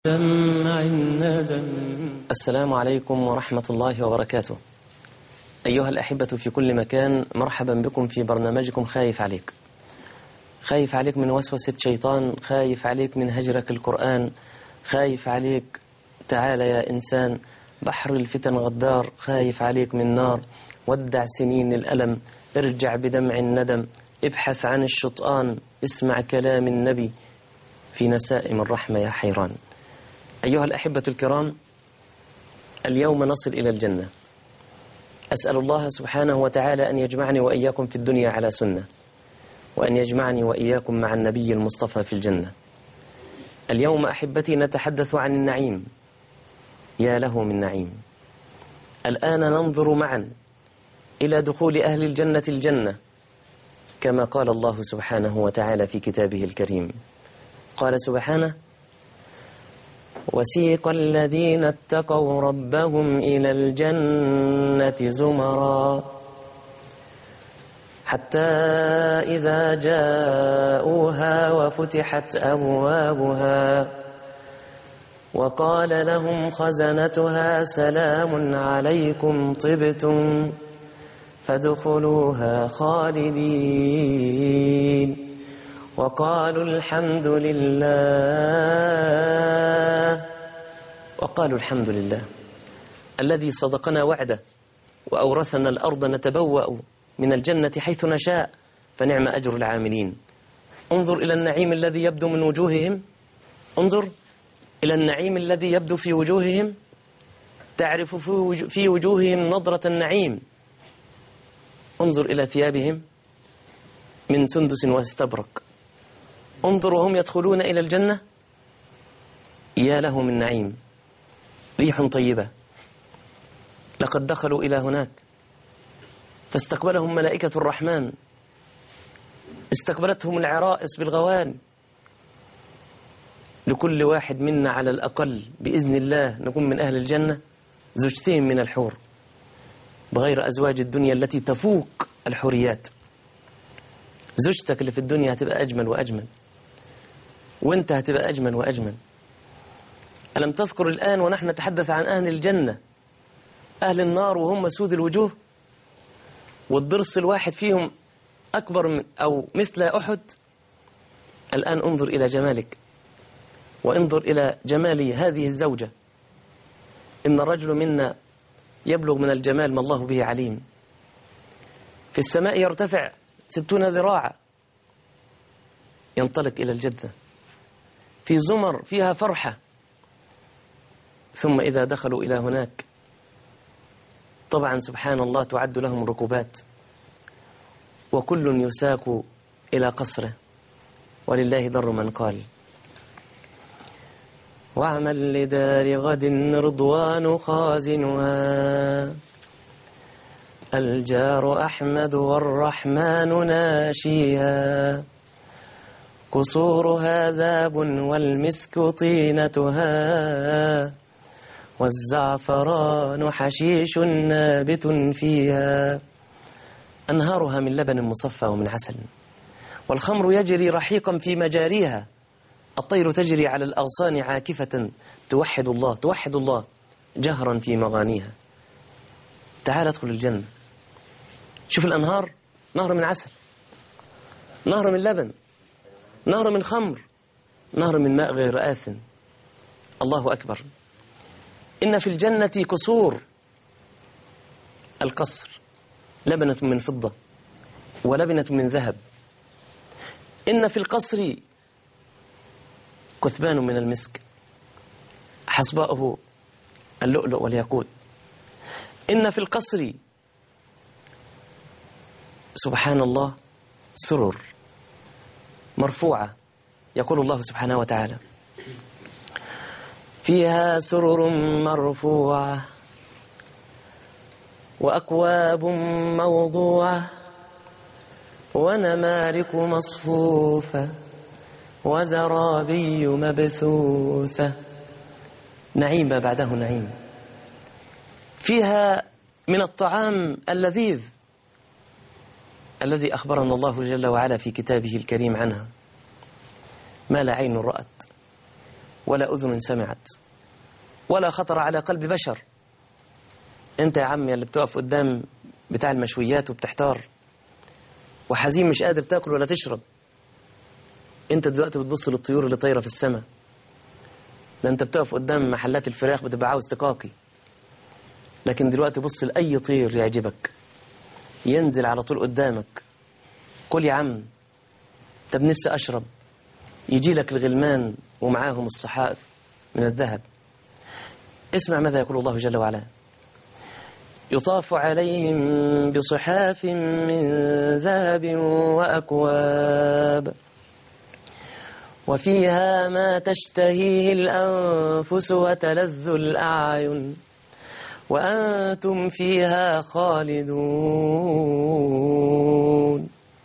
دمع الندم. السلام عليكم ورحمة الله وبركاته. أيها الأحبة في كل مكان، مرحبا بكم في برنامجكم خايف عليك. خايف عليك من وسوسة شيطان، خايف عليك من هجرك القرآن، خايف عليك تعال يا إنسان، بحر الفتن غدار، خايف عليك من نار، ودع سنين الألم، ارجع بدمع الندم، ابحث عن الشطآن، اسمع كلام النبي في نسائم الرحمة يا حيران. أيها الأحبة الكرام، اليوم نصل إلى الجنة. أسأل الله سبحانه وتعالى أن يجمعني وإياكم في الدنيا على سنة، وأن يجمعني وإياكم مع النبي المصطفى في الجنة. اليوم أحبتي نتحدث عن النعيم، يا له من نعيم. الآن ننظر معا إلى دخول أهل الجنة الجنة، كما قال الله سبحانه وتعالى في كتابه الكريم. قال سبحانه: وسيق الذين اتقوا ربهم إلى الجنة زمرا حتى إذا جاءوها وفتحت أبوابها وقال لهم خزنتها سلام عليكم طبتم فادخلوها خالدين وقالوا الحمد لله الذي صدقنا وعده وأورثنا الأرض نتبوأ من الجنة حيث نشاء فنعم أجر العاملين. انظر إلى النعيم الذي يبدو من وجوههم، انظر إلى النعيم الذي يبدو في وجوههم، تعرف في وجوههم نظرة النعيم. انظر إلى ثيابهم من سندس واستبرق، انظر وهم يدخلون إلى الجنة، يا له من نعيم. ريح طيبة، لقد دخلوا إلى هناك فاستقبلهم ملائكة الرحمن، استقبلتهم العرائس بالغوان. لكل واحد منا على الأقل بإذن الله نكون من أهل الجنة زوجتين من الحور، بغير أزواج الدنيا التي تفوق الحوريات. زوجتك اللي في الدنيا هتبقى أجمل وأجمل، وانت هتبقى أجمل وأجمل. ألم تذكر الآن ونحن نتحدث عن أهل الجنة أهل النار وهم سود الوجوه، والضرس الواحد فيهم أكبر من أو مثل أحد؟ الآن انظر إلى جمالك، وانظر إلى جمال هذه الزوجة. إن الرجل منا يبلغ من الجمال ما الله به عليم. في السماء يرتفع 60 ذراعا، ينطلق إلى الجنة في زمر فيها فرحة. ثم إذا دخلوا إلى هناك طبعا سبحان الله تعد لهم ركوبات، وكل يساق إلى قصره، ولله در من قال: واعمل لدار غد رضوان خازنها الجار أحمد والرحمن ناشيها قصورها ذاب والمسك طينتها والزعفران حشيش نابت فيها أنهارها من لبن مصفى ومن عسل، والخمر يجري رحيقا في مجاريها، الطير تجري على الأغصان عاكفة توحد الله جهرا في مغانيها. تعال ادخل الجنة، شوف الأنهار، نهر من عسل، نهر من لبن، نهر من خمر، نهر من ماء غير آثن. الله أكبر. إن في الجنة قصور، القصر لبنة من فضة ولبنة من ذهب. إن في القصر كثبان من المسك حصباؤه اللؤلؤ والياقوت. إن في القصر سبحان الله سرر مرفوعة، يقول الله سبحانه وتعالى: فيها سرر مرفوعة وأكواب موضوعة ونمارق مصفوفة وزرابي مبثوثة. نعيم ما بعده نعيم. فيها من الطعام اللذيذ الذي أخبرنا الله جل وعلا في كتابه الكريم عنها: ما لا عين رأت ولا أذن سمعت ولا خطر على قلب بشر. انت يا عم اللي بتقف قدام بتاع المشويات وبتحتار وحزين مش قادر تاكل ولا تشرب، انت دلوقتي بتبص للطيور اللي طايره في السماء. ده انت بتقف قدام محلات الفراخ بتبقى عاوز تقاقي، لكن دلوقتي بص لأي طير يعجبك ينزل على طول قدامك. قل يا عم طب نفسي أشرب، يجي لك الغلمان ومعاهم الصحائف من الذهب. اسمع ماذا يقول الله جل وعلا: يطاف عليهم بصحاف من ذهب وأكواب وفيها ما تشتهيه الأنفس وتلذ الأعين وأنتم فيها خالدون.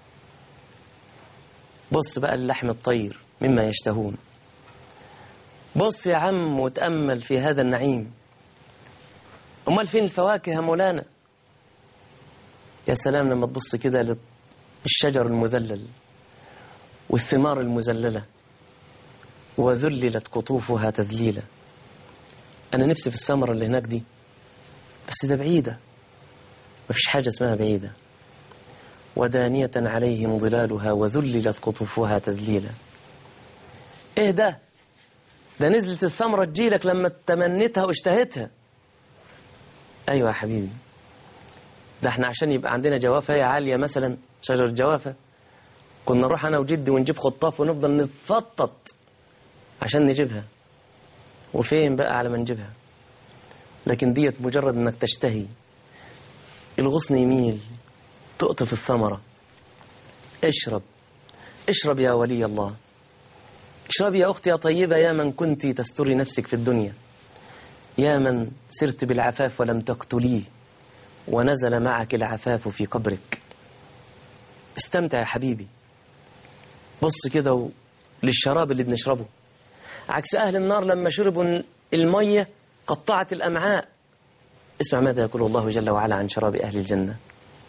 بص بقى اللحم الطير مما يشتهون. بص يا عم وتأمل في هذا النعيم. أمال فين الفواكه يا مولانا؟ يا سلام لما تبص كده للشجر المذلل والثمار المذللة وذللت قطوفها تذليلا. أنا نفسي في الثمرة اللي هناك دي، بس ده بعيدة، مفيش حاجة اسمها بعيدة. ودانية عليهم ظلالها وذللت قطوفها تذليلا. ايه ده؟ ده نزلت الثمرة تجيلك لما تمنيتها واشتهيتها. ايوه يا حبيبي، ده احنا عشان يبقى عندنا جوافة هي عالية مثلا، شجر جوافة، كنا نروح انا وجدي ونجيب خطاف ونفضل نتفطط عشان نجيبها. وفين بقى على ما نجيبها؟ لكن ديت مجرد انك تشتهي، الغصن يميل، تقطف الثمرة. اشرب اشرب يا ولي الله، اشرب يا أختي يا طيبة، يا من كنت تستري نفسك في الدنيا، يا من سرت بالعفاف ولم تقتليه ونزل معك العفاف في قبرك. استمتع يا حبيبي. بص كده للشراب اللي بنشربه، عكس أهل النار لما شربوا المية قطعت الأمعاء. اسمع ماذا يقول الله جل وعلا عن شراب أهل الجنة: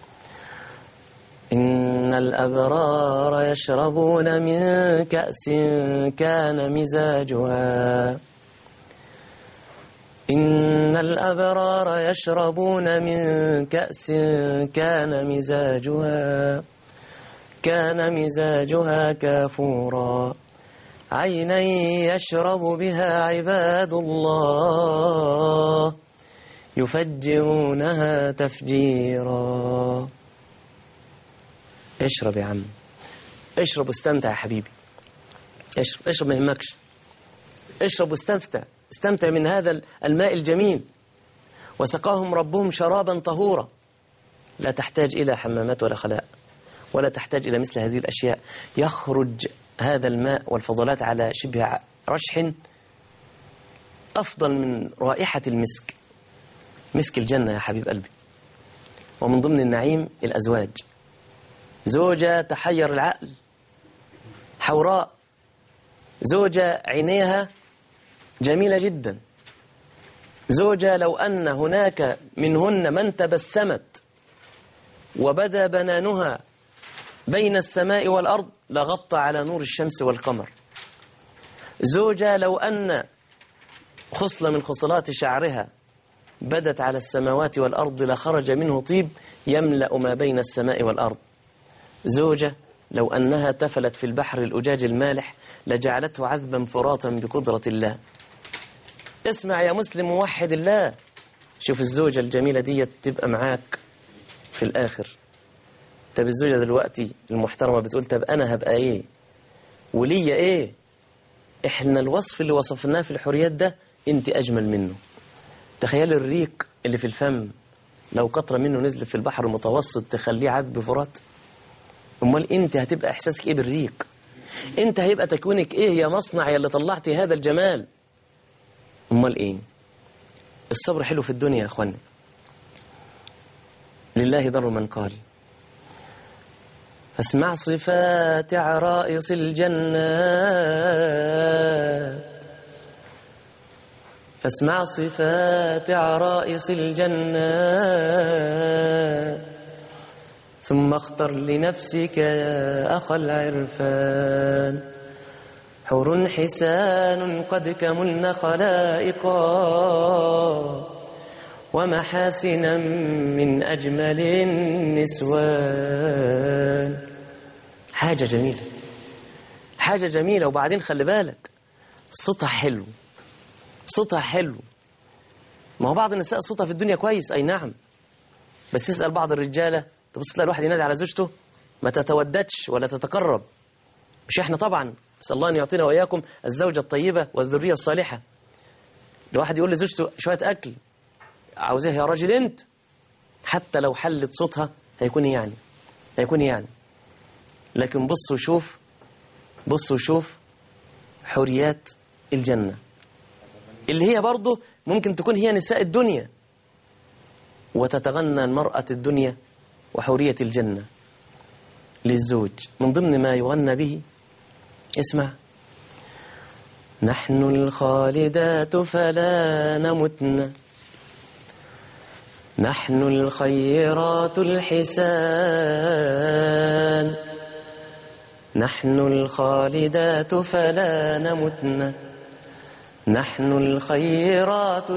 إن الأبرار يشربون من كأس كان مزاجها إن الأبرار يشربون من كأس كان مزاجها كافورا عينا يشرب بها عباد الله يفجرونها تفجيرا. اشرب يا عم، اشرب واستمتع يا حبيبي. اشرب ما يهمكش، اشرب واستمتع، استمتع من هذا الماء الجميل. وسقاهم ربهم شرابا طهورا، لا تحتاج إلى حمامات ولا خلاء، ولا تحتاج إلى مثل هذه الأشياء. يخرج هذا الماء والفضلات على شبه رشح أفضل من رائحة المسك، مسك الجنة يا حبيب قلبي. ومن ضمن النعيم الأزواج، زوجة تحير العقل، حوراء، زوجة عينيها جميلة جدا، زوجة لو أن هناك منهن من تبسمت وبدا بنانها بين السماء والأرض لغطى على نور الشمس والقمر. زوجة لو أن خصلة من خصلات شعرها بدت على السماوات والأرض لخرج منه طيب يملأ ما بين السماء والأرض. زوجة لو أنها تفلت في البحر الأجاج المالح لجعلته عذبا فراطا بقدرة الله. اسمع يا مسلم موحد الله، شوف الزوجة الجميلة دي تبقى معاك في الآخر. طب الزوجة دلوقتي المحترمة بتقول طب أنا هبقى إيه وليا إيه؟ إحنا الوصف اللي وصفناه في الحريات ده أنت أجمل منه. تخيل الريق اللي في الفم لو قطرة منه نزل في البحر المتوسط تخليه عذب فرات. أمال أنت هتبقى إحساسك إيه بالريق؟ أنت هيبقى تكوينك إيه يا مصنع يا اللي طلعتي هذا الجمال؟ أمال إيه؟ الصبر حلو في الدنيا يا أخوان. لله ضر من قال فاسمع صفات عرائص الجنات، فاسمع صفات عرائص الجنات ثم اختر لنفسك يا أخ العرفان حور حسان قد كملن خلائقا ومحاسنا من أجمل النسوان. حاجة جميلة، حاجة جميلة. وبعدين خلي بالك صوتها حلو، صوتها حلو. ما هو بعض النساء صوتها في الدنيا كويس، أي نعم، بس اسأل بعض الرجالة تبص تلاقي الواحد ينادي على زوجته ما تتوددش ولا تتقرب. مش احنا طبعا، نسأل الله أن يعطينا وإياكم الزوجة الطيبة والذرية الصالحة. الواحد يقول لزوجته شوية أكل، عاوزاه يا راجل أنت، حتى لو حلت صوتها هيكون يعني. لكن بص وشوف حوريات الجنة اللي هي برضه ممكن تكون هي نساء الدنيا، وتتغنى المرأة الدنيا وحورية الجنة للزوج. من ضمن ما يغنى به اسمع: نحن الخالدات فلا نمتن، نحن الخيرات الحسان، نحن الخالدات فلا نمتن، نحن الخيرات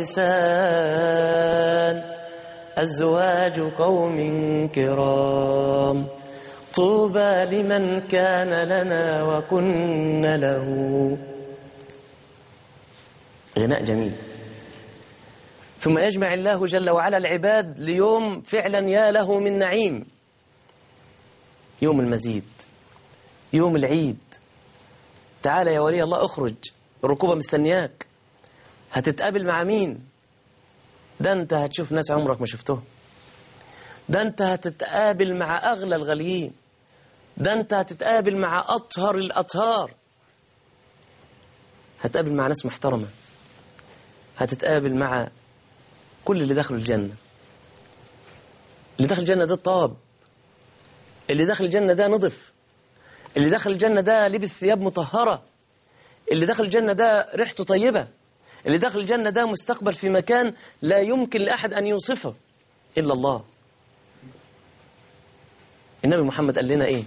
الحسان، أزواج قوم كرام، طوبى لمن كان لنا وكن له. غناء جميل. ثم يجمع الله جل وعلا العباد ليوم فعلا يا له من نعيم، يوم المزيد، يوم العيد. تعال يا ولي الله اخرج، الركوبة مستنياك. هتتقابل مع مين؟ ده انت هتشوف ناس عمرك ما شفتهم، ده انت هتتقابل مع أغلى الغاليين، ده انت هتتقابل مع أطهر الأطهار، هتقابل مع ناس محترمة، هتتقابل مع كل اللي دخلوا الجنة. اللي دخل الجنة ده طاب، اللي دخل الجنة ده نظف، اللي دخل الجنة ده لبس ثياب مطهرة، اللي دخل الجنة ده ريحته طيبة، اللي دخل الجنة ده مستقبل في مكان لا يمكن لأحد أن يوصفه إلا الله. النبي محمد قال لنا إيه؟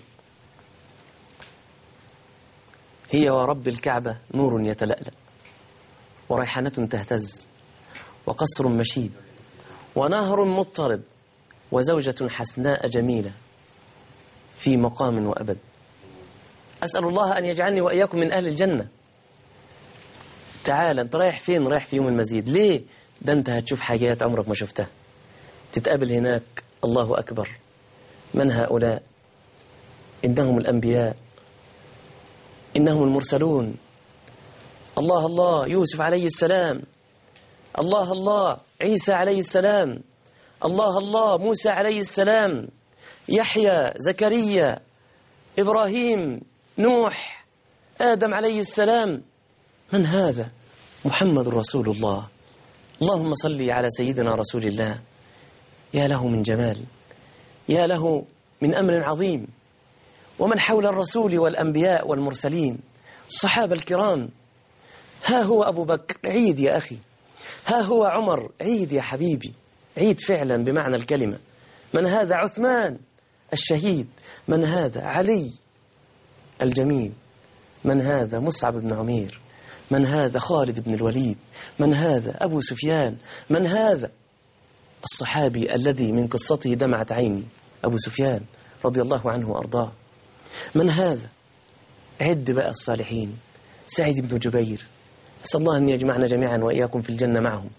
هي ورب الكعبة نور يتلألأ، وريحانة تهتز، وقصر مشيد، ونهر مضطرب، وزوجة حسناء جميلة في مقام وأبد. أسأل الله أن يجعلني وإياكم من أهل الجنة. تعال، أنت رايح فين؟ رايح في يوم المزيد. ليه؟ ده أنت هتشوف حاجات عمرك ما شفتها، تتقابل هناك. الله أكبر، من هؤلاء؟ إنهم الأنبياء، إنهم المرسلون. الله الله، يوسف عليه السلام، الله الله، عيسى عليه السلام، الله الله، موسى عليه السلام، يحيى، زكريا، إبراهيم، نوح، آدم عليه السلام. من هذا؟ محمد رسول الله. اللهم صل على سيدنا رسول الله. يا له من جمال، يا له من أمر عظيم. ومن حول الرسول والأنبياء والمرسلين، الصحابة الكرام. ها هو أبو بكر، عيد يا أخي. ها هو عمر، عيد يا حبيبي، عيد فعلا بمعنى الكلمة. من هذا؟ عثمان الشهيد. من هذا؟ علي الجميل. من هذا؟ مصعب بن عمير. من هذا؟ خالد بن الوليد. من هذا؟ أبو سفيان. من هذا؟ الصحابي الذي من قصته دمعت عيني، أبو سفيان رضي الله عنه وأرضاه. من هذا؟ عد بقى الصالحين. سعيد بن جبير، أسأل الله أن يجمعنا جميعا وإياكم في الجنة معهم.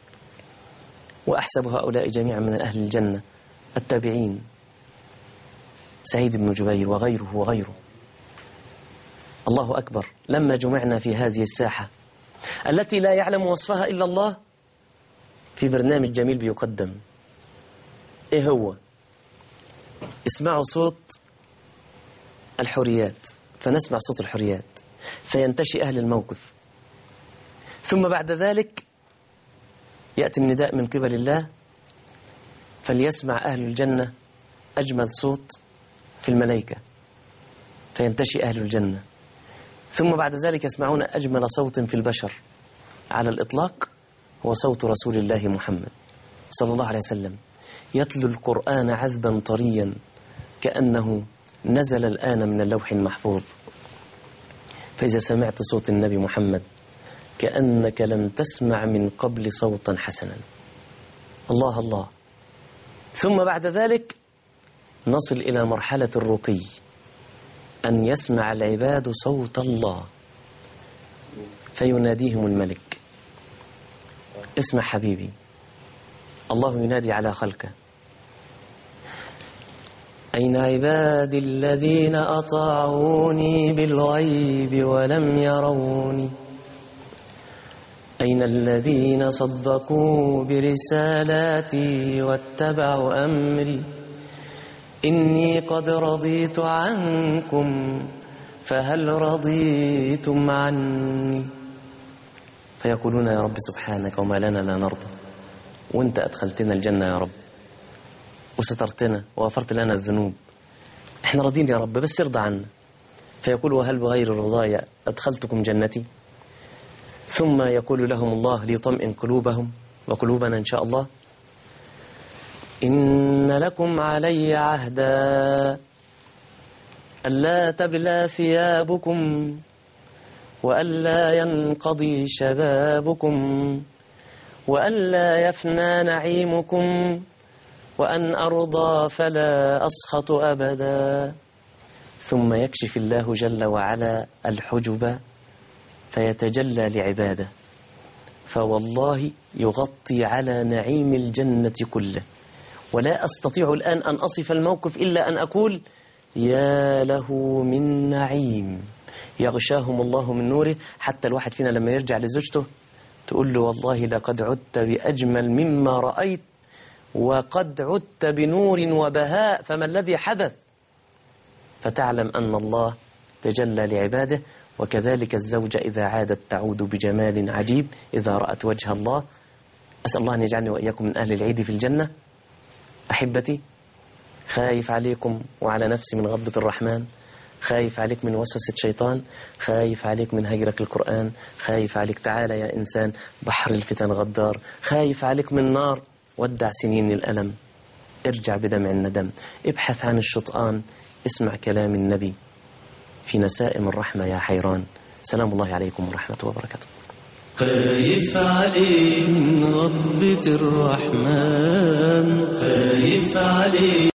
وأحسب هؤلاء جميعا من أهل الجنة التابعين، سعيد بن جبير وغيره. الله أكبر. لما جمعنا في هذه الساحة التي لا يعلم وصفها إلا الله، في برنامج جميل بيقدم. إيه هو؟ اسمعوا صوت الحريات، فنسمع صوت الحريات فينتشي أهل الموقف. ثم بعد ذلك يأتي النداء من قبل الله، فليسمع أهل الجنة أجمل صوت في الملائكة فينتشي أهل الجنة. ثم بعد ذلك يسمعون أجمل صوت في البشر على الإطلاق، هو صوت رسول الله محمد صلى الله عليه وسلم، يتلو القرآن عذبا طريا كأنه نزل الآن من اللوح المحفوظ. فإذا سمعت صوت النبي محمد كأنك لم تسمع من قبل صوتا حسنا. الله الله. ثم بعد ذلك نصل إلى مرحلة الرقي، أن يسمع العباد صوت الله فيناديهم الملك. اسمع حبيبي، الله ينادي على خلقه: أين عبادي الذين أطاعوني بالغيب ولم يروني؟ أين الذين صدقوا برسالاتي واتبعوا أمري؟ إني قد رضيت عنكم فهل رضيتم عني؟ فيقولون: يا رب سبحانك وما لنا لا نرضى، وانت أدخلتنا الجنة يا رب وسترتنا وغفرت لنا الذنوب، احنا راضين يا رب بس ارضى عنا. فيقول: وهل بغير رضايا أدخلتكم جنتي؟ ثم يقول لهم الله ليطمئن قلوبهم وقلوبنا إن شاء الله: إن لكم علي عهدا ألا تبلى ثيابكم وألا ينقضي شبابكم وألا يفنى نعيمكم وأن أرضى فلا أسخط أبدا. ثم يكشف الله جل وعلا الحجب فيتجلى لعباده، فوالله يغطي على نعيم الجنة كله. ولا أستطيع الآن أن أصف الموقف إلا أن أقول: يا له من نعيم يغشاهم الله من نوره. حتى الواحد فينا لما يرجع لزوجته تقول له: والله لقد عدت بأجمل مما رأيت وقد عدت بنور وبهاء، فما الذي حدث؟ فتعلم أن الله تجلى لعباده. وكذلك الزوجة إذا عادت تعود بجمال عجيب إذا رأت وجه الله. أسأل الله أن يجعلني وإياكم من أهل العيد في الجنة. أحبتي، خايف عليكم وعلى نفسي من غضبة الرحمن، خايف عليك من وسوسة شيطان، خايف عليك من هجرك القرآن، خايف عليك تعالى يا إنسان بحر الفتن غدار، خايف عليك من نار. ودع سنين الألم، ارجع بدمع الندم، ابحث عن الشطآن، اسمع كلام النبي في نسائم الرحمة يا حيران. سلام الله عليكم ورحمة وبركاته. خايف عليك من غضبة الرحمن، خايف عليك